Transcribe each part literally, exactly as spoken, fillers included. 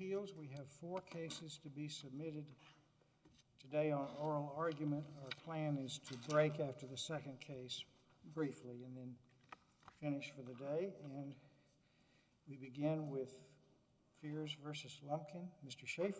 Appeals. We have four cases to be submitted today on oral argument. Our plan is to break after the second case briefly and then finish for the day. And we begin with Fears versus Lumpkin. Mister Schaefer.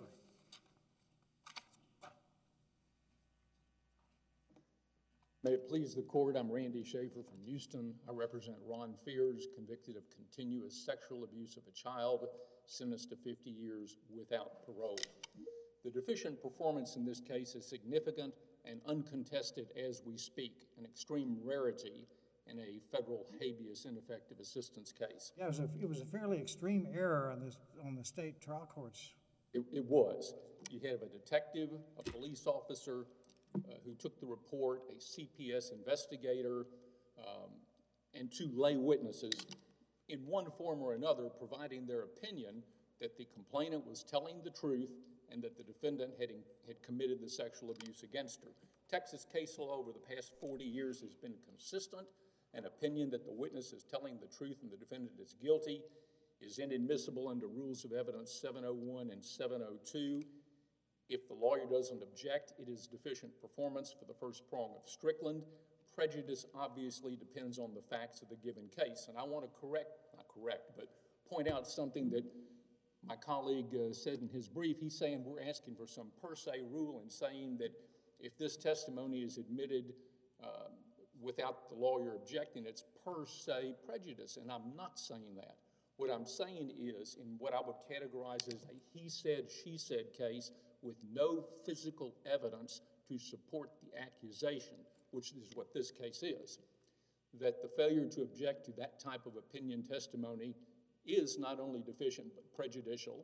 May it please the court, I'm Randy Schaefer from Houston. I represent Ron Fears, convicted of continuous sexual abuse of a child, sentenced to fifty years without parole. The deficient performance in this case is significant and uncontested as we speak, an extreme rarity in a federal habeas ineffective assistance case. Yeah, it was a, it was a fairly extreme error on, this, on the state trial courts. It, it was. You have a detective, a police officer, Uh, who took the report, a C P S investigator, um, and two lay witnesses, in one form or another, providing their opinion that the complainant was telling the truth and that the defendant had, in, had committed the sexual abuse against her. Texas case law over the past forty years has been consistent. An opinion that the witness is telling the truth and the defendant is guilty is inadmissible under Rules of Evidence seven oh one and seven oh two. If the lawyer doesn't object, it is deficient performance for the first prong of Strickland. Prejudice obviously depends on the facts of the given case. And I want to correct, not correct, but point out something that my colleague uh, said in his brief. He's saying we're asking for some per se rule and saying that if this testimony is admitted uh, without the lawyer objecting, it's per se prejudice. And I'm not saying that. What I'm saying is, in what I would categorize as a he said, she said case, with no physical evidence to support the accusation, which is what this case is, that the failure to object to that type of opinion testimony is not only deficient but prejudicial.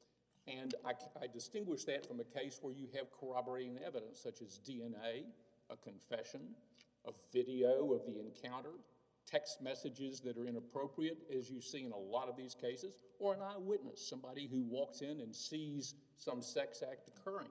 And I, I distinguish that from a case where you have corroborating evidence, such as D N A, a confession, a video of the encounter, text messages that are inappropriate, as you see in a lot of these cases, or an eyewitness, somebody who walks in and sees some sex act occurring.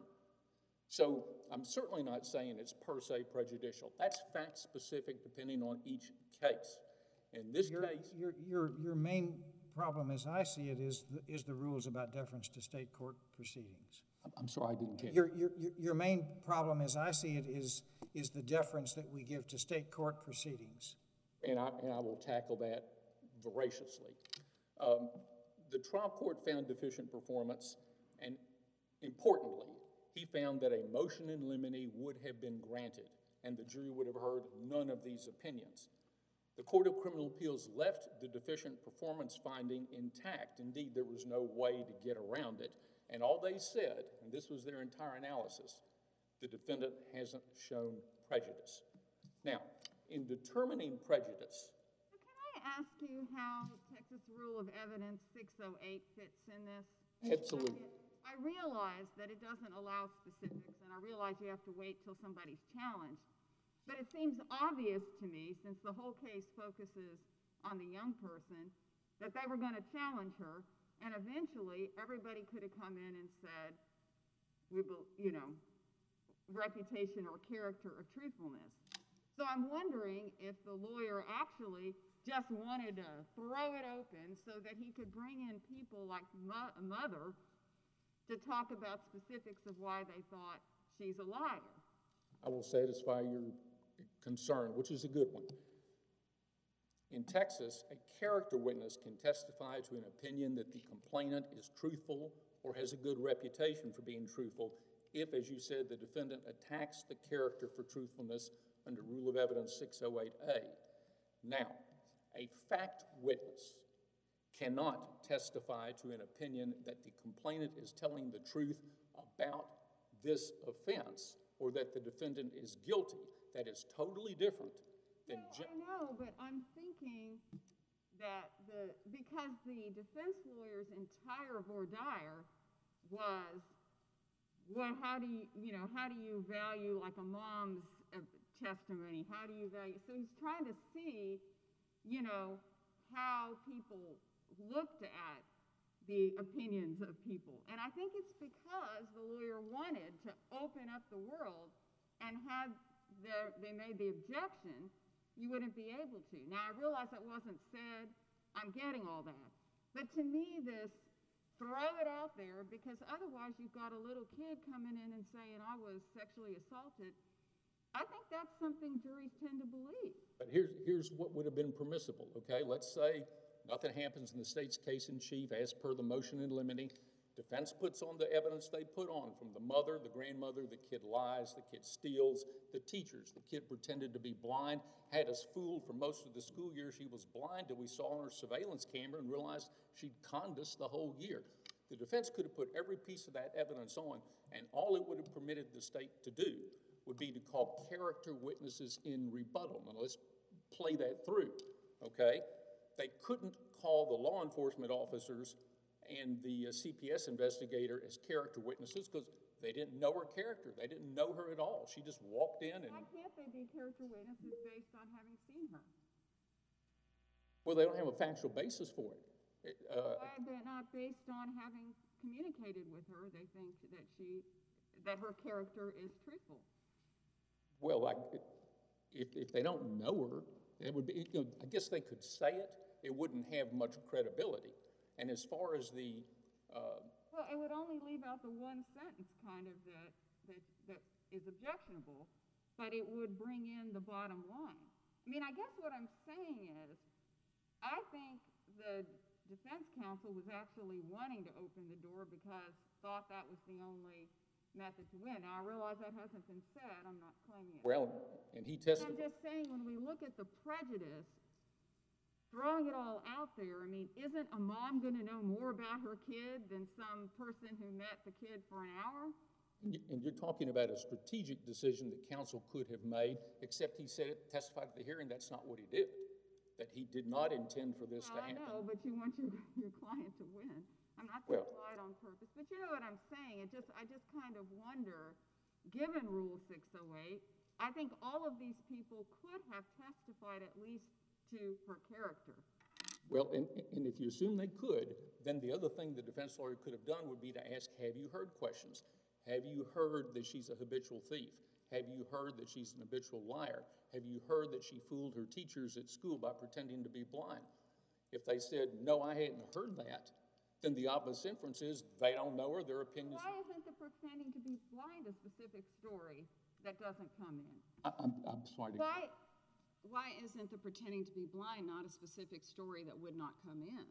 So I'm certainly not saying it's per se prejudicial. That's fact-specific depending on each case. In this your, case... Your, your, your main problem, as I see it, is the, is the rules about deference to state court proceedings. I'm sorry, I didn't catch your, your, your main problem, as I see it, is, is the deference that we give to state court proceedings. And I, and I will tackle that voraciously. Um, the trial court found deficient performance, and importantly, he found that a motion in limine would have been granted, and the jury would have heard none of these opinions. The Court of Criminal Appeals left the deficient performance finding intact. Indeed, there was no way to get around it. And all they said, and this was their entire analysis, the defendant hasn't shown prejudice. Now, in determining prejudice. Can I ask you how Texas Rule of Evidence six oh eight fits in this? Absolutely. I realize that it doesn't allow specifics, and I realize you have to wait till somebody's challenged. But it seems obvious to me, since the whole case focuses on the young person, that they were going to challenge her, and eventually everybody could have come in and said, we, you know, reputation or character or truthfulness. So I'm wondering if the lawyer actually just wanted to throw it open so that he could bring in people like mo mother to talk about specifics of why they thought she's a liar. I will satisfy your concern, which is a good one. In Texas, a character witness can testify to an opinion that the complainant is truthful or has a good reputation for being truthful if, as you said, the defendant attacks the character for truthfulness under Rule of Evidence six oh eight A. Now, a fact witness cannot testify to an opinion that the complainant is telling the truth about this offense or that the defendant is guilty. That is totally different than... No, I know, but I'm thinking that the because the defense lawyer's entire voir dire was, well, how do you, you know, how do you value like a mom's uh, testimony? How do you value? So he's trying to see, you know, how people looked at the opinions of people. And I think it's because the lawyer wanted to open up the world and had the, they made the objection, you wouldn't be able to. Now, I realize that wasn't said. I'm getting all that. But to me, this throw it out there, because otherwise you've got a little kid coming in and saying, I was sexually assaulted. I think that's something juries tend to believe. But here's, here's what would have been permissible, okay? Let's say nothing happens in the state's case in chief as per the motion in limine. Defense puts on the evidence they put on from the mother, the grandmother, the kid lies, the kid steals, the teachers. The kid pretended to be blind, had us fooled for most of the school year. She was blind till we saw on her surveillance camera and realized she'd conned us the whole year. The defense could have put every piece of that evidence on, and all it would have permitted the state to do would be to call character witnesses in rebuttal. Now let's play that through, okay? They couldn't call the law enforcement officers and the uh, C P S investigator as character witnesses because they didn't know her character. They didn't know her at all. She just walked in and... Why can't they be character witnesses based on having seen her? Well, they don't have a factual basis for it. it uh, Why they're not based on having communicated with her? They think that she, that her character is truthful. Well, like, if, if they don't know her, it would be, you know, I guess they could say it. It wouldn't have much credibility. And as far as the... Uh, well, it would only leave out the one sentence kind of that, that, that is objectionable, but it would bring in the bottom line. I mean, I guess what I'm saying is, I think the defense counsel was actually wanting to open the door because thought that was the only method to win. Now, I realize that hasn't been said. I'm not claiming it. well, and he testified... I'm just saying, when we look at the prejudice, throwing it all out there, I mean, isn't a mom going to know more about her kid than some person who met the kid for an hour? And you're talking about a strategic decision that counsel could have made, except he said it, testified at the hearing, that's not what he did. That he did not intend for this well, to happen. I know, but you want your, your client to win. I'm not Well, saying lie on purpose, but you know what I'm saying. It just, I just kind of wonder, given Rule six oh eight, I think all of these people could have testified at least to her character. Well, and, and if you assume they could, then the other thing the defense lawyer could have done would be to ask, have you heard questions? Have you heard that she's a habitual thief? Have you heard that she's an habitual liar? Have you heard that she fooled her teachers at school by pretending to be blind? If they said, no, I hadn't heard that, then the obvious inference is they don't know her, their opinions... Why isn't the pretending to be blind a specific story that doesn't come in? I, I'm, I'm sorry to... Why, why isn't the pretending to be blind not a specific story that would not come in?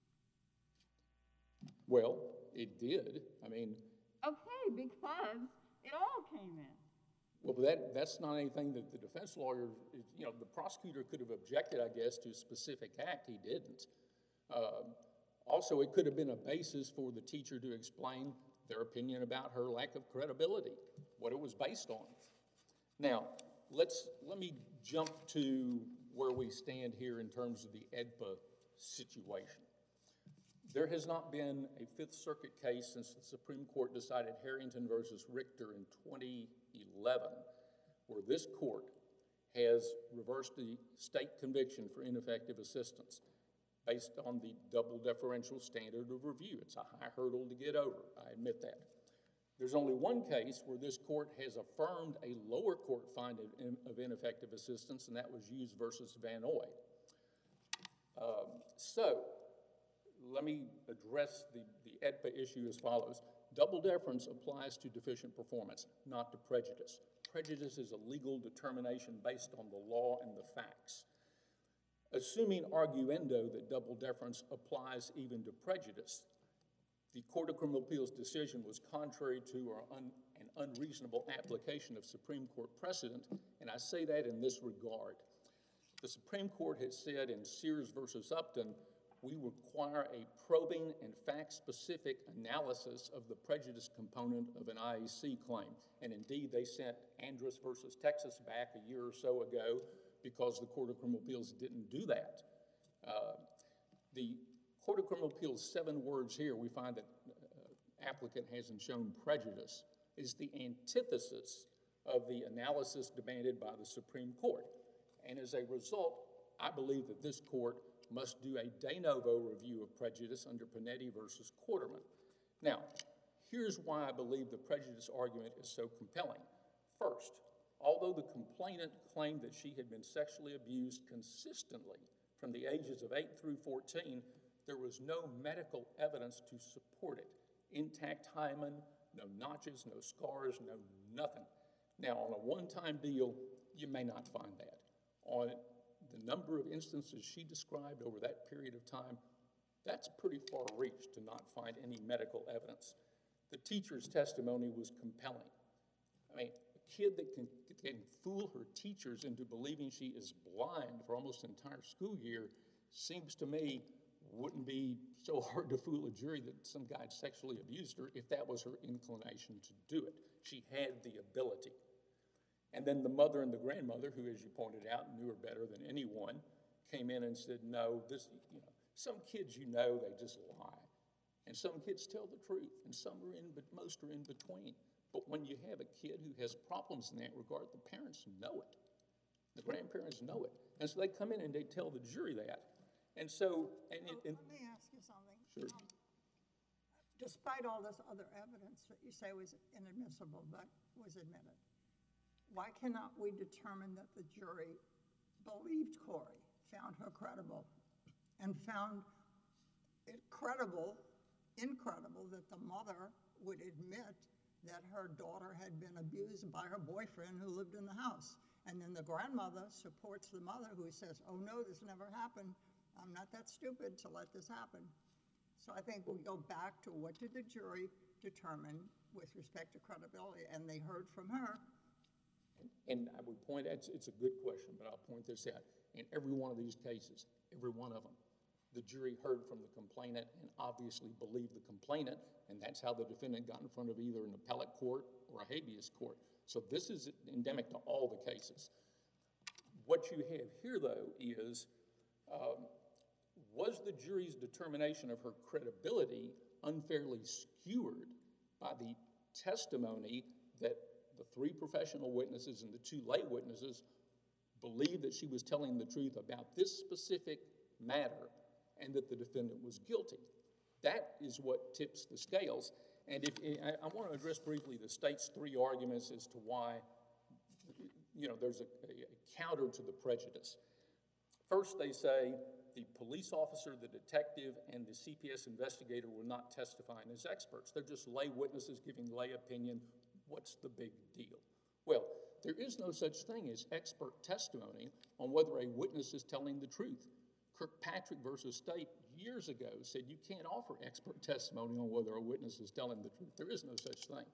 Well, it did. I mean... Okay, because it all came in. Well, that, that's not anything that the defense lawyer, you know, the prosecutor could have objected, I guess, to a specific act. He didn't. Uh, also, it could have been a basis for the teacher to explain their opinion about her lack of credibility, what it was based on. Now, let's, let me jump to where we stand here in terms of the E D P A situation. There has not been a Fifth Circuit case since the Supreme Court decided Harrington versus Richter in twenty eleven, where this court has reversed the state conviction for ineffective assistance based on the double deferential standard of review. It's a high hurdle to get over, I admit that. There's only one case where this court has affirmed a lower court finding of ineffective assistance, and that was Hughes versus Van Oy. Um, so, let me address the, the E D P A issue as follows. Double deference applies to deficient performance, not to prejudice. Prejudice is a legal determination based on the law and the facts. Assuming arguendo that double deference applies even to prejudice, the Court of Criminal Appeals decision was contrary to or un, an unreasonable application of Supreme Court precedent, and I say that in this regard. The Supreme Court has said in Sears versus Upton, we require a probing and fact-specific analysis of the prejudice component of an I A C claim. And indeed, they sent Andrus versus Texas back a year or so ago because the Court of Criminal Appeals didn't do that. Uh, the Court of Criminal Appeals' seven words here, we find that uh, applicant hasn't shown prejudice, is the antithesis of the analysis demanded by the Supreme Court. And as a result, I believe that this court must do a de novo review of prejudice under Panetti versus Quarterman. Now, here's why I believe the prejudice argument is so compelling. First, although the complainant claimed that she had been sexually abused consistently from the ages of eight through fourteen, There was no medical evidence to support it. Intact hymen, no notches, no scars, no nothing. Now, on a one-time deal, you may not find that. On the number of instances she described over that period of time, that's pretty far reach to not find any medical evidence. The teacher's testimony was compelling. I mean, a kid that can, can fool her teachers into believing she is blind for almost an entire school year seems to me wouldn't be so hard to fool a jury that some guy sexually abused her if that was her inclination to do it. She had the ability. And then the mother and the grandmother, who, as you pointed out, knew her better than anyone, came in and said, no, this, you know, some kids, you know, they just lie. And some kids tell the truth, and some are in, but most are in between. But when you have a kid who has problems in that regard, the parents know it. The grandparents know it. And so they come in and they tell the jury that. And so, and, Oh, and, let me ask you something. Sure. Um, Despite all this other evidence that you say was inadmissible but was admitted, why cannot we determine that the jury believed Corey, found her credible, and found it credible, incredible that the mother would admit that her daughter had been abused by her boyfriend who lived in the house? And then the grandmother supports the mother who says, oh no, this never happened. I'm not that stupid to let this happen. So I think we go back to what did the jury determine with respect to credibility, and they heard from her. and I would point, it's, it's a good question, but I'll point this out. In every one of these cases, every one of them, the jury heard from the complainant and obviously believed the complainant, and that's how the defendant got in front of either an appellate court or a habeas court. So this is endemic to all the cases. What you have here, though, is um, was the jury's determination of her credibility unfairly skewered by the testimony that the three professional witnesses and the two lay witnesses believed that she was telling the truth about this specific matter and that the defendant was guilty? That is what tips the scales. And if I, I want to address briefly the state's three arguments as to why, you know, there's a, a counter to the prejudice. First, they say the police officer, the detective, and the C P S investigator were not testifying as experts. They're just lay witnesses giving lay opinion. What's the big deal? Well, there is no such thing as expert testimony on whether a witness is telling the truth. Kirkpatrick versus State years ago said you can't offer expert testimony on whether a witness is telling the truth. There is no such thing.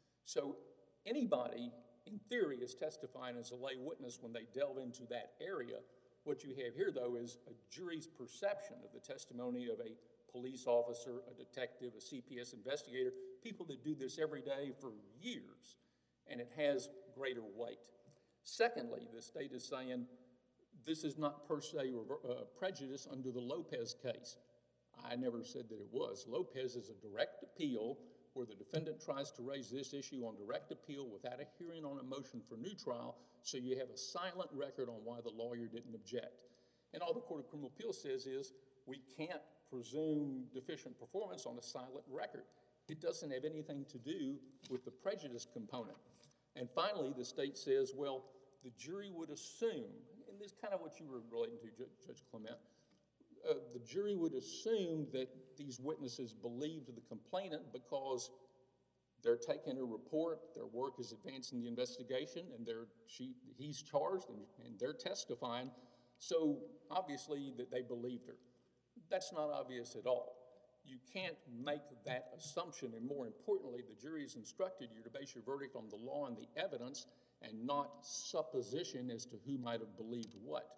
So anybody, in theory, is testifying as a lay witness when they delve into that area. What you have here, though, is a jury's perception of the testimony of a police officer, a detective, a C P S investigator, people that do this every day for years, and it has greater weight. Secondly, the state is saying this is not per se uh, prejudice under the Lopez case. I never said that it was. Lopez is a direct appeal where the defendant tries to raise this issue on direct appeal without a hearing on a motion for new trial, so you have a silent record on why the lawyer didn't object. And all the Court of Criminal Appeals says is we can't presume deficient performance on a silent record. It doesn't have anything to do with the prejudice component. And finally, the state says, well, the jury would assume, and this is kind of what you were relating to, Judge Clement, uh, the jury would assume that these witnesses believed the complainant because they're taking a report, their work is advancing the investigation, and they're, she, he's charged, and, and they're testifying, so obviously that they believed her. That's not obvious at all. You can't make that assumption, and more importantly, the jury is instructed you to base your verdict on the law and the evidence and not supposition as to who might have believed what.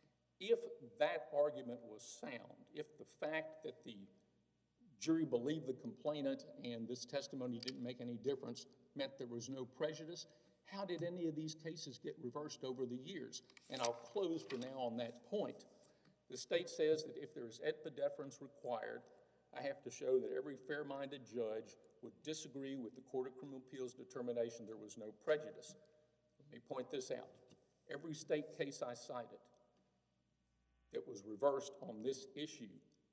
If that argument was sound, if the fact that the jury believed the complainant and this testimony didn't make any difference meant there was no prejudice, how did any of these cases get reversed over the years? And I'll close for now on that point. The state says that if there is epidefference required, I have to show that every fair-minded judge would disagree with the Court of Criminal Appeals' determination there was no prejudice. Let me point this out. Every state case I cited that was reversed on this issue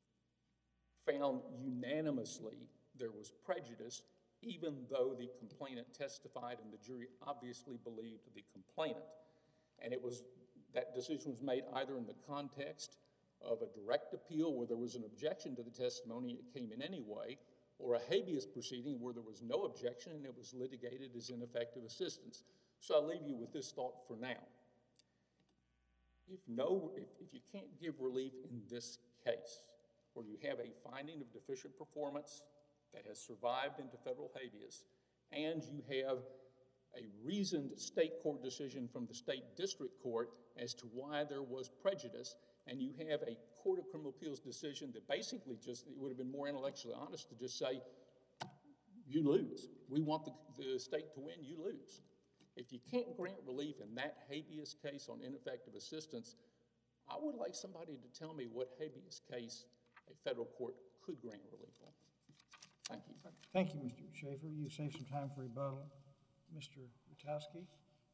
found unanimously there was prejudice, even though the complainant testified and the jury obviously believed the complainant. And it was, that decision was made either in the context of a direct appeal where there was an objection to the testimony, it came in anyway, or a habeas proceeding where there was no objection and it was litigated as ineffective assistance. So I'll leave you with this thought for now. If, no, if, if you can't give relief in this case, where you have a finding of deficient performance that has survived into federal habeas, and you have a reasoned state court decision from the state district court as to why there was prejudice, and you have a Court of Criminal Appeals decision that basically just, it would have been more intellectually honest to just say, you lose. We want the, the state to win, you lose. If you can't grant relief in that habeas case on ineffective assistance, I would like somebody to tell me what habeas case a federal court could grant relief on. Thank you. Thank you, Mister Schaefer. You saved some time for rebuttal. Mister Rutowski?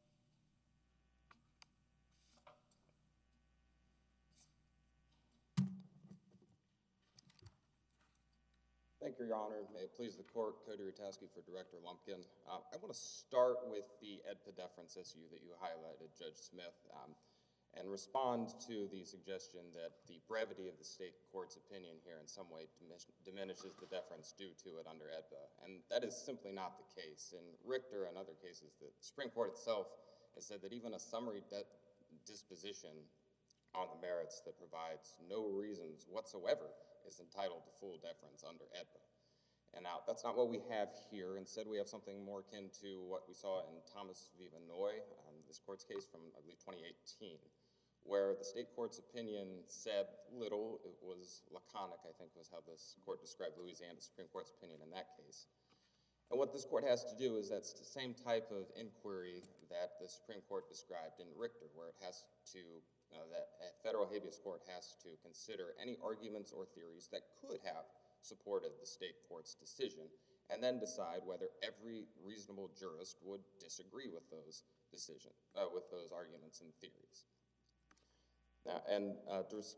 Thank you, Your Honor. May it please the court, Cody Rutowski for Director Lumpkin. Uh, I want to start with the ed deference issue that you highlighted, Judge Smith, um, and respond to the suggestion that the brevity of the state court's opinion here in some way diminishes the deference due to it under E D P A, and that is simply not the case. In Richter and other cases, the Supreme Court itself has said that even a summary disposition on the merits that provides no reasons whatsoever is entitled to full deference under E D P A. And now, that's not what we have here. Instead, we have something more akin to what we saw in Thomas v. Vanoy, um, this court's case from, I believe, twenty eighteen, where the state court's opinion said little. It was laconic, I think, was how this court described Louisiana Supreme Court's opinion in that case. And what this court has to do is that's the same type of inquiry that the Supreme Court described in Richter, where it has to, uh, that a federal habeas court has to consider any arguments or theories that could have supported the state court's decision, and then decide whether every reasonable jurist would disagree with those decision, uh, with those arguments and theories. Now, and uh, there's,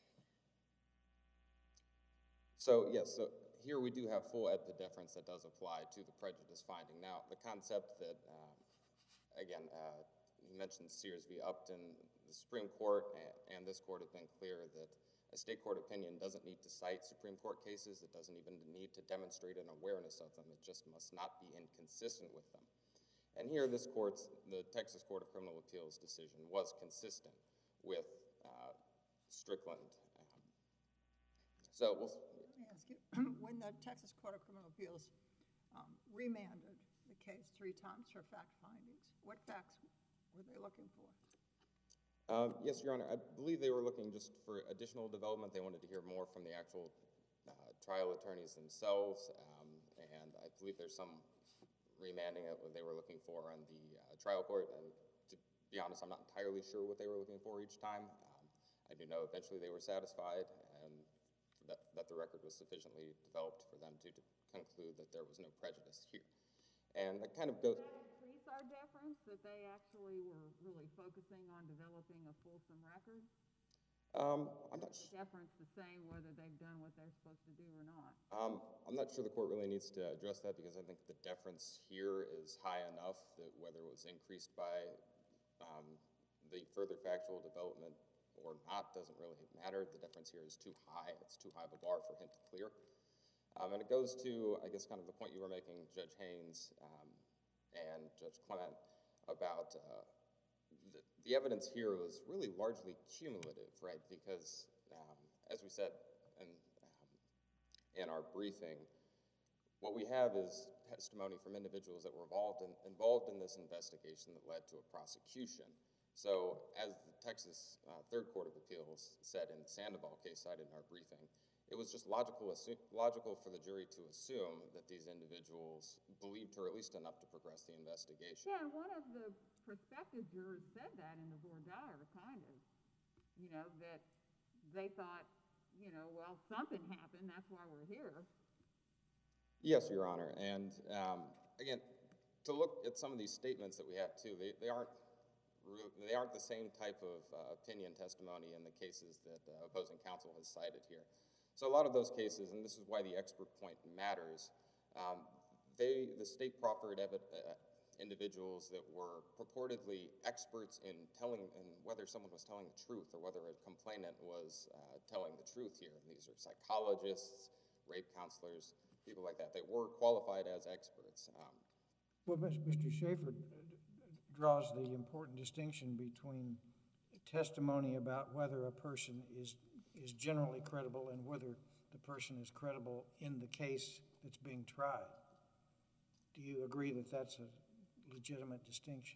so yes, so here we do have full E D P A deference that does apply to the prejudice finding. Now, the concept that, um, again, uh, you mentioned Sears v. Upton, the Supreme Court and, and this court have been clear that a state court opinion doesn't need to cite Supreme Court cases. It doesn't even need to demonstrate an awareness of them. It just must not be inconsistent with them. And here, this court's, the Texas Court of Criminal Appeals decision was consistent with uh, Strickland. Um, so we'll, Let me ask you, when the Texas Court of Criminal Appeals um, remanded the case three times for fact findings, what facts were they looking for? Um, yes, Your Honor. I believe they were looking just for additional development. They wanted to hear more from the actual uh, trial attorneys themselves, um, and I believe there's some remanding that they were looking for on the uh, trial court. And to be honest, I'm not entirely sure what they were looking for each time. Um, I do know eventually they were satisfied, and that, that the record was sufficiently developed for them to, to conclude that there was no prejudice here. And that kind of goes... Our deference that they actually were really focusing on developing a fulsome record? Um, I'm not sure. Deference the same whether they've done what they're supposed to do or not? Um, I'm not sure the court really needs to address that, because I think the deference here is high enough that whether it was increased by um, the further factual development or not doesn't really matter. The deference here is too high. It's too high of a bar for him to clear. Um, and it goes to, I guess, kind of the point you were making, Judge Haynes, um, and Judge Clement, about uh, the, the evidence here was really largely cumulative, right? Because, um, as we said in, um, in our briefing, what we have is testimony from individuals that were involved in, involved in this investigation that led to a prosecution. So, as the Texas uh, Third Court of Appeals said in the Sandoval case cited in our briefing, it was just logical, logical for the jury to assume that these individuals believed her at least enough to progress the investigation. Yeah, and one of the prospective jurors said that in the voir dire, kind of, you know, that they thought, you know, well, something happened, that's why we're here. Yes, Your Honor, and um, again, to look at some of these statements that we have too, they, they aren't they aren't the same type of uh, opinion testimony in the cases that uh, opposing counsel has cited here. So a lot of those cases, and this is why the expert point matters, um, they, the state proffered evi uh, individuals that were purportedly experts in telling, in whether someone was telling the truth or whether a complainant was uh, telling the truth here. And these are psychologists, rape counselors, people like that. They were qualified as experts. Um, Well, Mister Schaefer draws the important distinction between testimony about whether a person is, is generally credible and whether the person is credible in the case that's being tried. Do you agree that that's a legitimate distinction?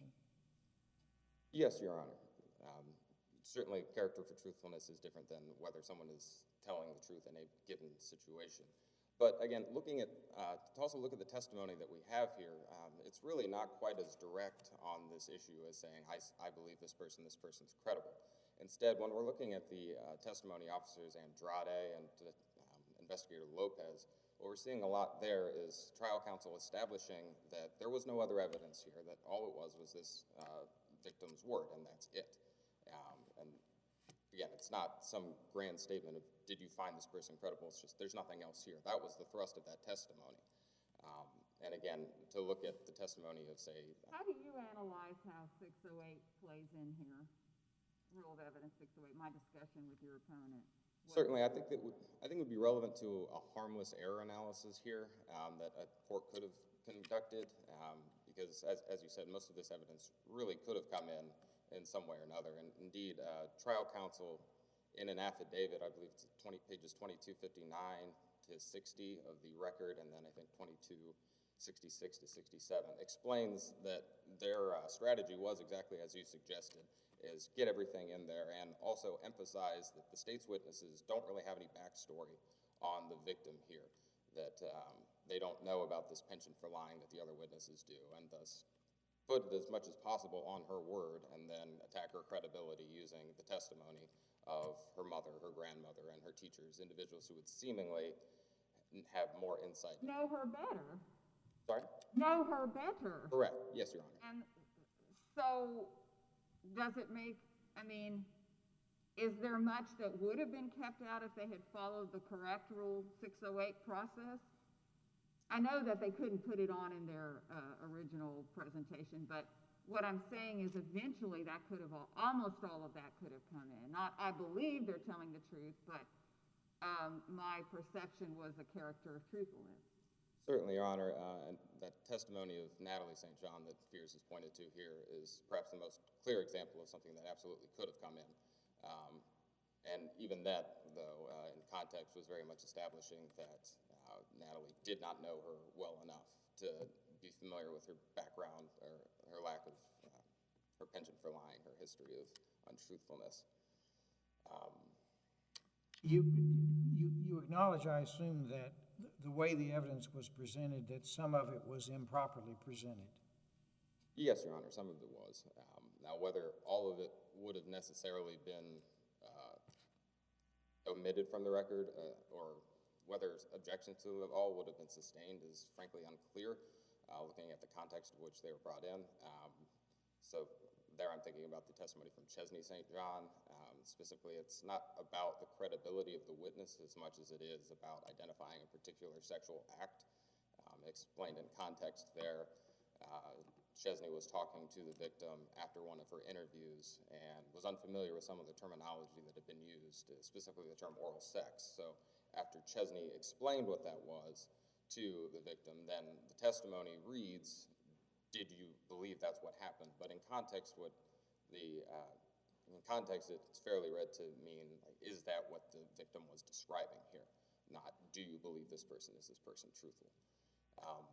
Yes, Your Honor. Um, certainly, character for truthfulness is different than whether someone is telling the truth in a given situation. But again, looking at, uh, to also look at the testimony that we have here, um, it's really not quite as direct on this issue as saying, I, I believe this person, this person's credible. Instead, when we're looking at the uh, testimony officers Andrade and um, investigator Lopez, what we're seeing a lot there is trial counsel establishing that there was no other evidence here, that all it was was this uh, victim's word, and that's it. Um, and again, it's not some grand statement of, did you find this person credible? It's just, there's nothing else here. That was the thrust of that testimony. Um, and again, to look at the testimony of, say... How do you analyze how six oh eight plays in here? Rule of Evidence six oh eight, my discussion with your opponent. What Certainly, I think that would, I think it would be relevant to a harmless error analysis here um, that a court could have conducted, um, because as, as you said, most of this evidence really could have come in in some way or another. And indeed, uh, trial counsel in an affidavit, I believe it's twenty, pages twenty-two fifty-nine to sixty of the record, and then I think twenty-two sixty-six to sixty-seven, explains that their uh, strategy was exactly as you suggested, is get everything in there and also emphasize that the state's witnesses don't really have any backstory on the victim here, that um, they don't know about this penchant for lying that the other witnesses do, and thus put it as much as possible on her word and then attack her credibility using the testimony of her mother, her grandmother, and her teachers, individuals who would seemingly have more insight. Know her better. Sorry? Know her better. Correct. Yes, Your Honor. And so, does it make, I mean, is there much that would have been kept out if they had followed the correct Rule six oh eight process? I know that they couldn't put it on in their uh, original presentation, but what I'm saying is eventually that could have, all, almost all of that could have come in. Not, I believe they're telling the truth, but um, my perception was a character of truthfulness. Certainly, Your Honor, uh, and that testimony of Natalie Saint John that Fears has pointed to here is perhaps the most clear example of something that absolutely could have come in. Um, and even that, though, uh, in context, was very much establishing that uh, Natalie did not know her well enough to be familiar with her background or her lack of, uh, her penchant for lying, her history of untruthfulness. Um, You, you, you acknowledge, I assume, that th- the way the evidence was presented, that some of it was improperly presented. Yes, Your Honor, some of it was. Um, now, whether all of it would have necessarily been uh, omitted from the record uh, or whether objections to it all would have been sustained is frankly unclear, uh, looking at the context of which they were brought in. Um, so there I'm thinking about the testimony from Chesney Saint John. Um, specifically, it's not about the credibility of the witness as much as it is about identifying a particular sexual act. Um, explained in context there, uh, Chesney was talking to the victim after one of her interviews and was unfamiliar with some of the terminology that had been used, uh, specifically the term oral sex. So after Chesney explained what that was to the victim, then the testimony reads, did you believe that's what happened? But in context, what the uh, in context, it's fairly read to mean, like, is that what the victim was describing here? Not, do you believe this person? Is this person truthful? Um,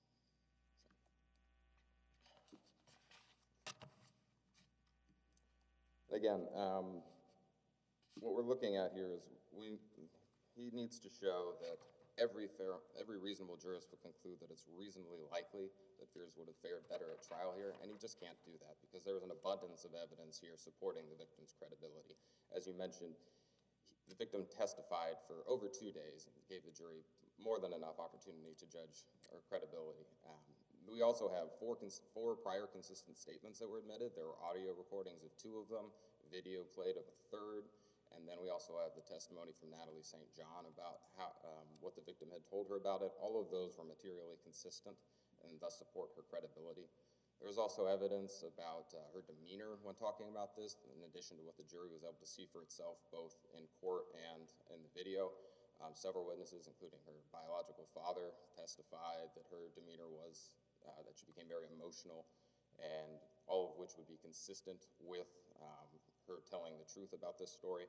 again, um, what we're looking at here is we he needs to show that every fair, every reasonable jurist would conclude that it's reasonably likely that Fears would have fared better at trial here, and he just can't do that because there was an abundance of evidence here supporting the victim's credibility. As you mentioned, the victim testified for over two days and gave the jury more than enough opportunity to judge her credibility. Um, we also have four, cons four prior consistent statements that were admitted. There were audio recordings of two of them, video played of a third, and then we also have the testimony from Natalie Saint John about how, um, what the victim had told her about it. All of those were materially consistent and thus support her credibility. There was also evidence about uh, her demeanor when talking about this, in addition to what the jury was able to see for itself, both in court and in the video. Um, several witnesses, including her biological father, testified that her demeanor was, uh, that she became very emotional, and all of which would be consistent with um, her telling the truth about this story.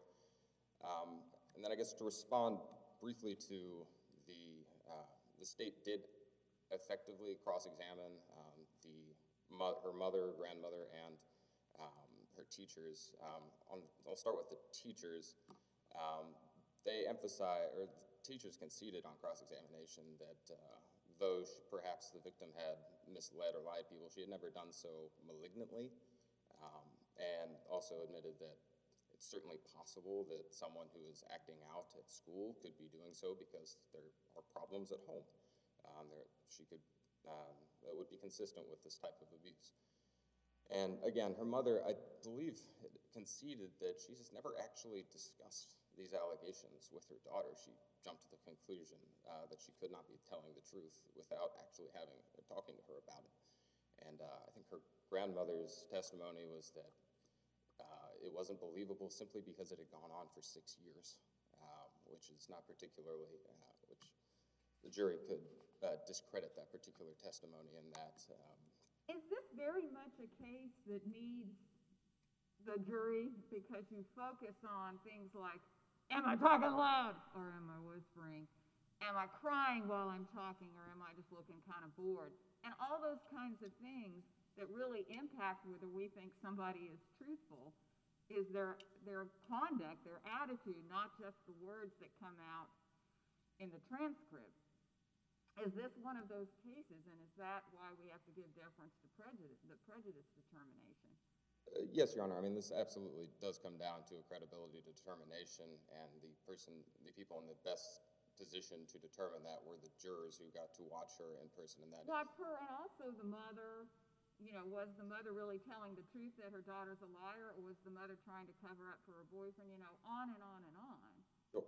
Um, and then I guess to respond briefly to the, uh, the state did effectively cross-examine um, the mo her mother, grandmother, and um, her teachers. Um, on, I'll start with the teachers. Um, they emphasize, or the teachers conceded on cross-examination that uh, though she, perhaps the victim had misled or lied to people, she had never done so malignantly, um, and also admitted that it's certainly possible that someone who is acting out at school could be doing so because there are problems at home. Um, there, she could, um, that would be consistent with this type of abuse. And again, her mother, I believe, conceded that she just never actually discussed these allegations with her daughter. She jumped to the conclusion uh, that she could not be telling the truth without actually having, or talking to her about it. And uh, I think her grandmother's testimony was that uh, it wasn't believable simply because it had gone on for six years, um, which is not particularly, uh, which the jury could uh, discredit that particular testimony in that. Um, Is this very much a case that needs the jury because you focus on things like, am I talking loud or am I whispering? Am I crying while I'm talking or am I just looking kind of bored? And all those kinds of things that really impact whether we think somebody is truthful is their, their conduct, their attitude, not just the words that come out in the transcript. Is this one of those cases, and is that why we have to give deference to prejudice, the prejudice determination? Uh, yes, Your Honor. I mean, this absolutely does come down to a credibility determination, and the person, the people in the best position to determine that were the jurors who got to watch her in person in that. Watch her, and also the mother. You know, was the mother really telling the truth that her daughter's a liar, or was the mother trying to cover up for her boyfriend? You know, on and on and on. Sure.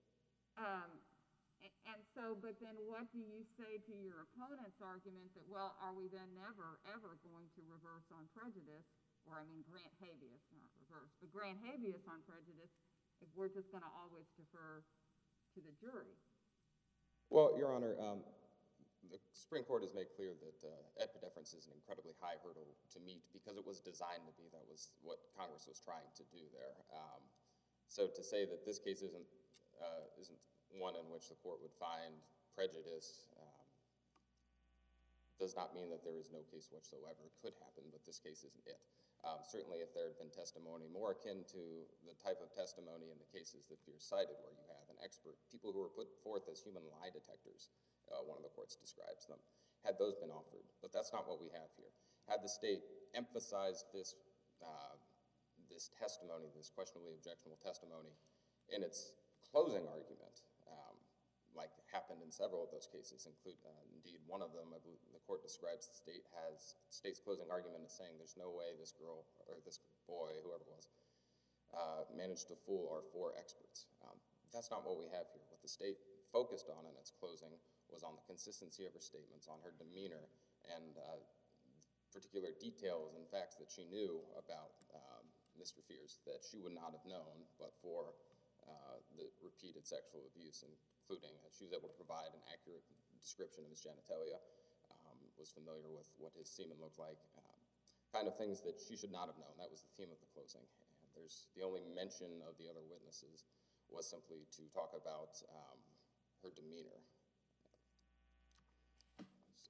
Um, and so, but then what do you say to your opponent's argument that, well, are we then never, ever going to reverse on prejudice, or I mean grant habeas, not reverse, but grant habeas on prejudice if we're just going to always defer to the jury? Well, Your Honor, um, the Supreme Court has made clear that uh, epidefference is an incredibly high hurdle to meet because it was designed to be. That was what Congress was trying to do there. Um, so to say that this case isn't uh, isn't one in which the court would find prejudice um, does not mean that there is no case whatsoever. It could happen, but this case isn't it. Um, certainly if there had been testimony more akin to the type of testimony in the cases that Pierce cited, where you have an expert, people who were put forth as human lie detectors, uh, one of the courts describes them, had those been offered. But that's not what we have here. Had the state emphasized this, uh, this testimony, this questionably objectionable testimony, in its closing argument, um, like happened in several of those cases, include uh, indeed one of them, I believe the court describes the state has, state's closing argument as saying there's no way this girl, or this boy, whoever it was, uh, managed to fool our four experts. Um, that's not what we have here. What the state focused on in its closing was on the consistency of her statements, on her demeanor, and uh, particular details and facts that she knew about um, Mister Fears that she would not have known but for uh, the repeated sexual abuse, including uh, she was able to provide an accurate description of his genitalia, um, was familiar with what his semen looked like, um, kind of things that she should not have known. That was the theme of the closing. And there's the only mention of the other witnesses was simply to talk about um, her demeanor. So.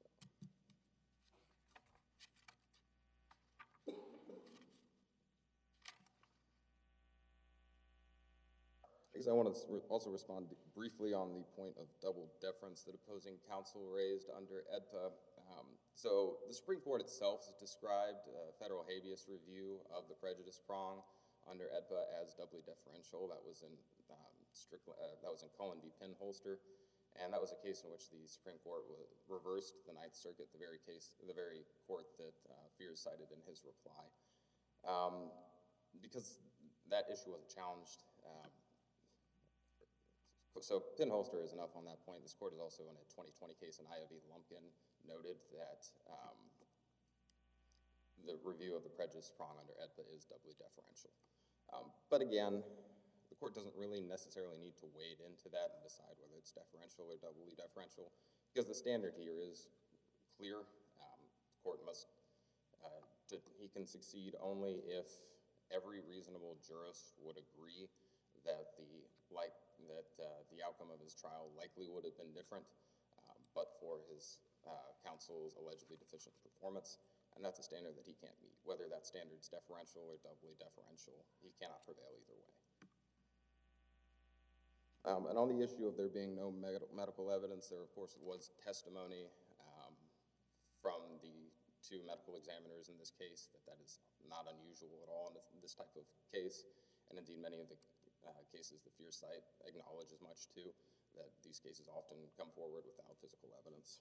I want to also respond briefly on the point of double deference that opposing counsel raised under E D P A. Um, so the Supreme Court itself has described uh, federal habeas review of the prejudice prong under E D P A as doubly deferential. That was in um, Strickland, uh, that was in Cullen v. Penholster, and that was a case in which the Supreme Court reversed the Ninth Circuit, the very case, the very court that uh, Fears cited in his reply, um, because that issue wasn't challenged. Um, So Penholster is enough on that point. This court is also in a twenty twenty case in Iowa v. Lumpkin noted that um, the review of the prejudice prong under E D P A is doubly deferential. Um, but again, the court doesn't really necessarily need to wade into that and decide whether it's deferential or doubly deferential, because the standard here is clear. Um, the court must, uh, to, he can succeed only if every reasonable jurist would agree that the like that uh, the outcome of his trial likely would have been different, um, but for his uh, counsel's allegedly deficient performance. And that's a standard that he can't meet. Whether that standard's deferential or doubly deferential, he cannot prevail either way. Um, and on the issue of there being no med medical evidence, there of course was testimony um, from the two medical examiners in this case that that is not unusual at all in this, this type of case. And indeed, many of the uh, cases the Fear site acknowledge as much too, that these cases often come forward without physical evidence.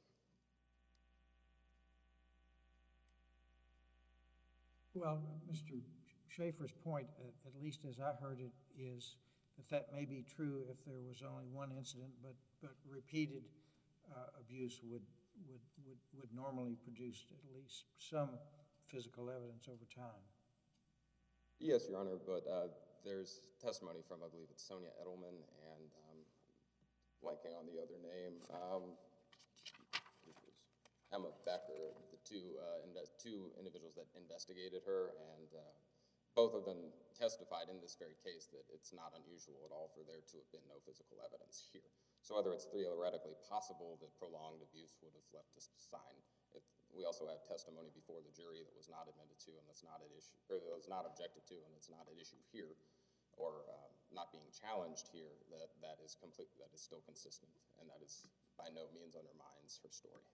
Well, Mister Schaefer's point, at, at least as I heard it, is that that may be true if there was only one incident, but, but repeated uh, abuse would, would, would, would normally produce at least some physical evidence over time. Yes, Your Honor, but uh, there's testimony from, I believe it's Sonia Edelman and um, blanking on the other name, um, Emma Becker, the two, uh, two individuals that investigated her, and uh, both of them testified in this very case that it's not unusual at all for there to have been no physical evidence here. So whether it's theoretically possible that prolonged abuse would have left a sign, it, we also have testimony before the jury that was not admitted to and that's not at issue, or that was not objected to and that's not at issue here, or uh, not being challenged here, that that is complete, that is still consistent, and that is by no means undermines her story.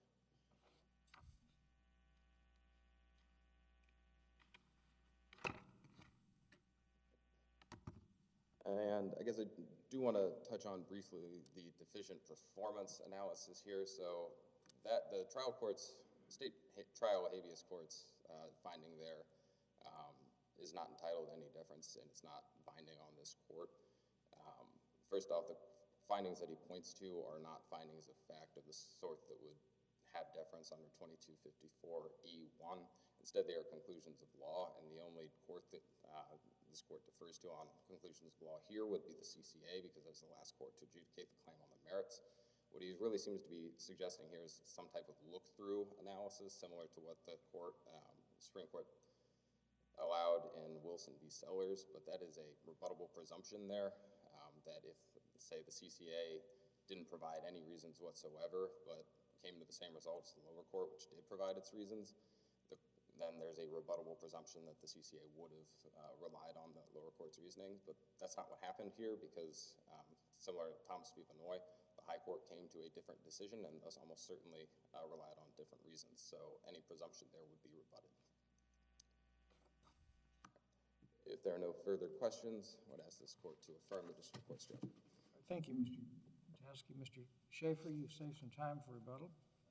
And I guess I do want to touch on briefly the deficient performance analysis here. So that the trial court's, state ha trial habeas court's uh, finding there um, is not entitled to any deference, and it's not binding on this court. Um, first off, the findings that he points to are not findings of fact of the sort that would have deference under twenty-two fifty-four E one. Instead, they are conclusions of law, and the only court that uh, this court defers to on conclusions of law here would be the C C A, because that's the last court to adjudicate the claim on the merits. What he really seems to be suggesting here is some type of look-through analysis, similar to what the court, um, Supreme Court allowed in Wilson v. Sellers, but that is a rebuttable presumption there, um, that if, say, the C C A didn't provide any reasons whatsoever, but came to the same result as the lower court, which did provide its reasons, the, then there's a rebuttable presumption that the C C A would have uh, relied on the lower court's reasoning. But that's not what happened here, because um, similar to Thomas v. Vinoy, the high court came to a different decision and thus almost certainly uh, relied on different reasons. So any presumption there would be rebutted. If there are no further questions, I would ask this court to affirm the district court's judgment. Thank you, Mister Tasky. Mister Schaefer, you've saved some time for rebuttal.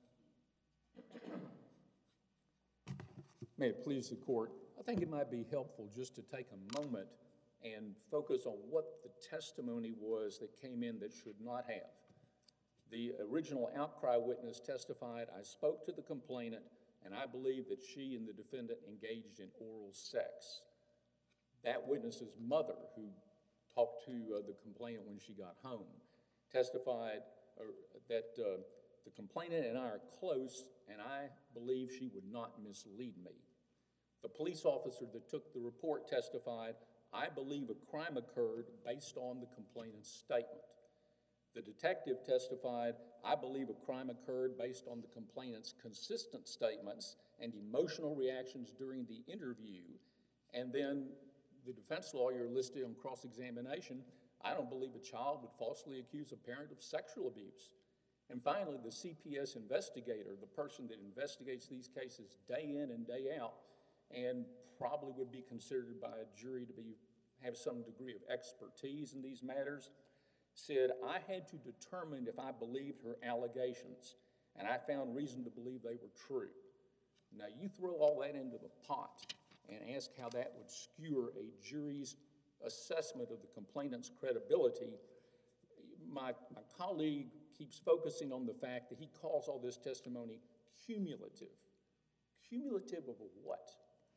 May it please the court, I think it might be helpful just to take a moment and focus on what the testimony was that came in that should not have. The original outcry witness testified, I spoke to the complainant and I believe that she and the defendant engaged in oral sex. That witness's mother, who talked to uh, the complainant when she got home, testified uh, that uh, the complainant and I are close, and I believe she would not mislead me. The police officer that took the report testified, I believe a crime occurred based on the complainant's statement. The detective testified, I believe a crime occurred based on the complainant's consistent statements and emotional reactions during the interview. And then the defense lawyer listed on cross-examination, I don't believe a child would falsely accuse a parent of sexual abuse. And finally, the C P S investigator, the person that investigates these cases day in and day out, and probably would be considered by a jury to be have some degree of expertise in these matters, said, I had to determine if I believed her allegations, and I found reason to believe they were true. Now, you throw all that into the pot and ask how that would skewer a jury's assessment of the complainant's credibility. My, my colleague keeps focusing on the fact that he calls all this testimony cumulative. Cumulative of what?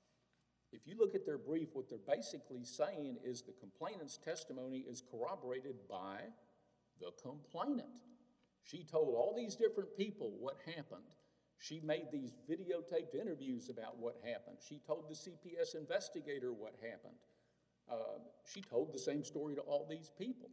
If you look at their brief, what they're basically saying is the complainant's testimony is corroborated by the complainant. She told all these different people what happened. She made these videotaped interviews about what happened. She told the C P S investigator what happened. Uh, she told the same story to all these people.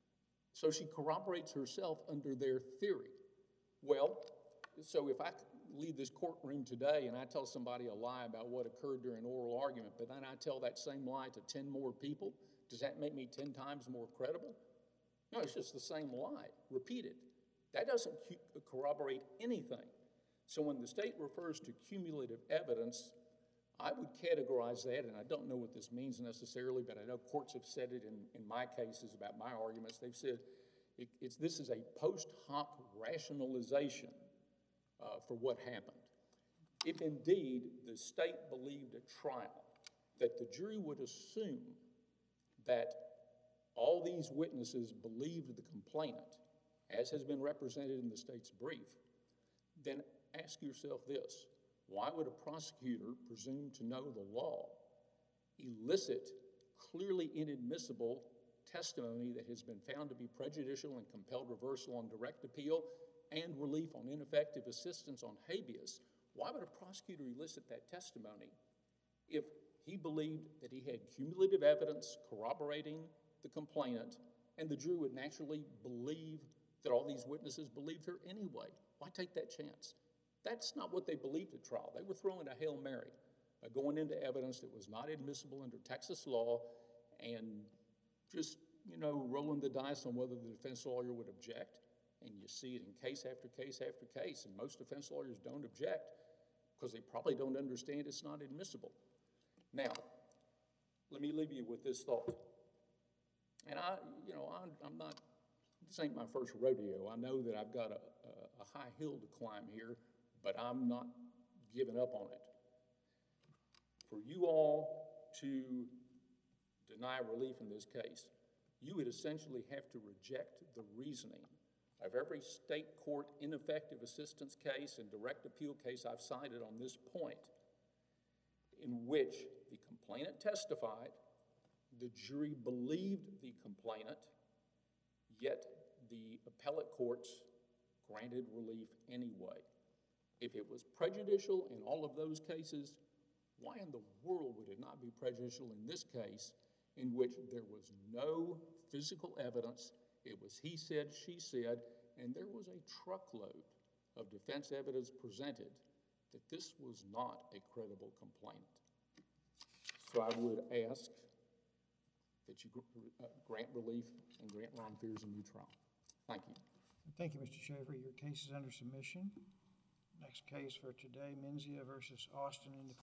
So she corroborates herself under their theory. Well, so if I leave this courtroom today and I tell somebody a lie about what occurred during oral argument, but then I tell that same lie to ten more people, does that make me ten times more credible? No, it's just the same lie, repeated. That doesn't corroborate anything. So when the state refers to cumulative evidence, I would categorize that, and I don't know what this means necessarily, but I know courts have said it in, in my cases about my arguments. They've said it, it's, this is a post hoc rationalization uh, for what happened. If indeed the state believed at trial that the jury would assume that all these witnesses believed the complainant, as has been represented in the state's brief, then ask yourself this: why would a prosecutor presume to know the law, elicit clearly inadmissible testimony that has been found to be prejudicial and compelled reversal on direct appeal and relief on ineffective assistance on habeas? Why would a prosecutor elicit that testimony if he believed that he had cumulative evidence corroborating the complainant, and the jury would naturally believe that all these witnesses believed her anyway? Why take that chance? That's not what they believed at trial. They were throwing a Hail Mary by going into evidence that was not admissible under Texas law and just, you know, rolling the dice on whether the defense lawyer would object. And you see it in case after case after case, and most defense lawyers don't object because they probably don't understand it's not admissible. Now, let me leave you with this thought. And I, you know, I'm, I'm not, this ain't my first rodeo. I know that I've got a, a, a high hill to climb here, but I'm not giving up on it. For you all to deny relief in this case, you would essentially have to reject the reasoning of every state court ineffective assistance case and direct appeal case I've cited on this point, in which the complainant testified, the jury believed the complainant, yet the appellate courts granted relief anyway. If it was prejudicial in all of those cases, why in the world would it not be prejudicial in this case, in which there was no physical evidence? It was he said, she said, and there was a truckload of defense evidence presented that this was not a credible complainant. So I would ask that you uh, grant relief and grant Ron Fears a new trial. Thank you. Thank you, Mister Schaefer. Your case is under submission. Next case for today, Menzia versus Austin.